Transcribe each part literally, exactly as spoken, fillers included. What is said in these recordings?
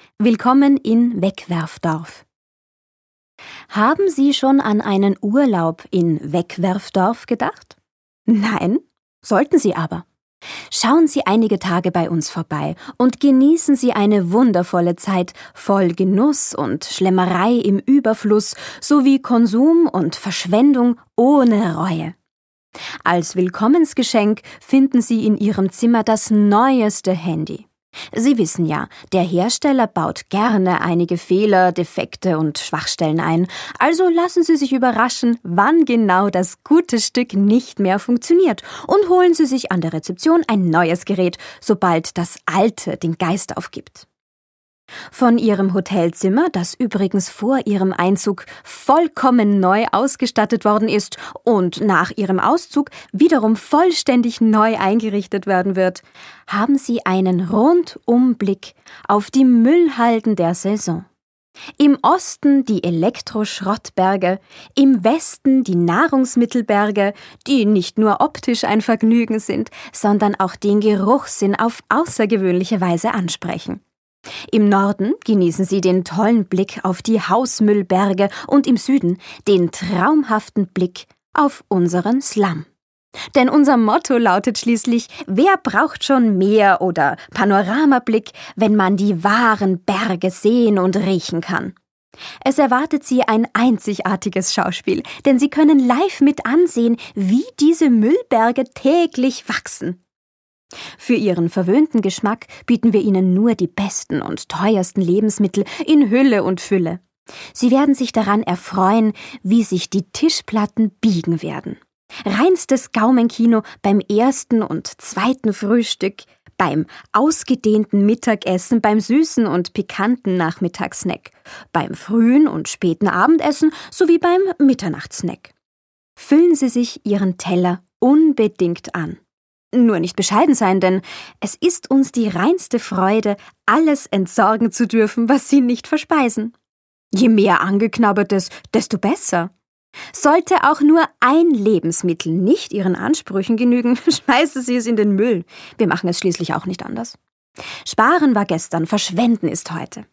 Willkommen in Wegwerfdorf. Haben Sie schon an einen Urlaub in Wegwerfdorf gedacht? Nein? Sollten Sie aber. Schauen Sie einige Tage bei uns vorbei und genießen Sie eine wundervolle Zeit voll Genuss und Schlemmerei im Überfluss sowie Konsum und Verschwendung ohne Reue. Als Willkommensgeschenk finden Sie in Ihrem Zimmer das neueste Handy. Sie wissen ja, der Hersteller baut gerne einige Fehler, Defekte und Schwachstellen ein. Also lassen Sie sich überraschen, wann genau das gute Stück nicht mehr funktioniert und holen Sie sich an der Rezeption ein neues Gerät, sobald das alte den Geist aufgibt. Von Ihrem Hotelzimmer, das übrigens vor Ihrem Einzug vollkommen neu ausgestattet worden ist und nach Ihrem Auszug wiederum vollständig neu eingerichtet werden wird, haben Sie einen Rundumblick auf die Müllhalden der Saison. Im Osten die Elektroschrottberge, im Westen die Nahrungsmittelberge, die nicht nur optisch ein Vergnügen sind, sondern auch den Geruchssinn auf außergewöhnliche Weise ansprechen. Im Norden genießen Sie den tollen Blick auf die Hausmüllberge und im Süden den traumhaften Blick auf unseren Slum. Denn unser Motto lautet schließlich: Wer braucht schon Meer- oder Panoramablick, wenn man die wahren Berge sehen und riechen kann? Es erwartet Sie ein einzigartiges Schauspiel, denn Sie können live mit ansehen, wie diese Müllberge täglich wachsen. Für Ihren verwöhnten Geschmack bieten wir Ihnen nur die besten und teuersten Lebensmittel in Hülle und Fülle. Sie werden sich daran erfreuen, wie sich die Tischplatten biegen werden. Reinstes Gaumenkino beim ersten und zweiten Frühstück, beim ausgedehnten Mittagessen, beim süßen und pikanten Nachmittagssnack, beim frühen und späten Abendessen sowie beim Mitternachtssnack. Füllen Sie sich Ihren Teller unbedingt an. Nur nicht bescheiden sein, denn es ist uns die reinste Freude, alles entsorgen zu dürfen, was Sie nicht verspeisen. Je mehr Angeknabbertes, desto besser. Sollte auch nur ein Lebensmittel nicht Ihren Ansprüchen genügen, schmeißen Sie es in den Müll. Wir machen es schließlich auch nicht anders. Sparen war gestern, Verschwenden ist heute.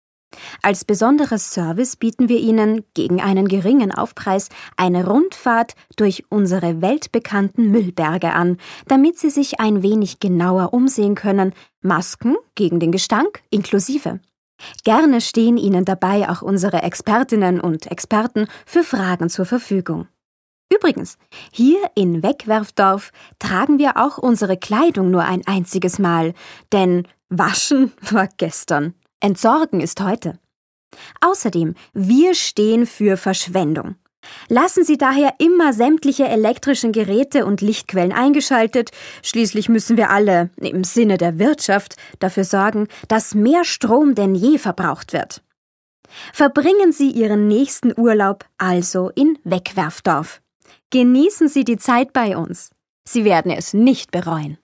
Als besonderes Service bieten wir Ihnen gegen einen geringen Aufpreis eine Rundfahrt durch unsere weltbekannten Müllberge an, damit Sie sich ein wenig genauer umsehen können, Masken gegen den Gestank inklusive. Gerne stehen Ihnen dabei auch unsere Expertinnen und Experten für Fragen zur Verfügung. Übrigens, hier in Wegwerfdorf tragen wir auch unsere Kleidung nur ein einziges Mal, denn waschen war gestern. Entsorgen ist heute. Außerdem, wir stehen für Verschwendung. Lassen Sie daher immer sämtliche elektrischen Geräte und Lichtquellen eingeschaltet. Schließlich müssen wir alle, im Sinne der Wirtschaft, dafür sorgen, dass mehr Strom denn je verbraucht wird. Verbringen Sie Ihren nächsten Urlaub also in Wegwerfdorf. Genießen Sie die Zeit bei uns. Sie werden es nicht bereuen.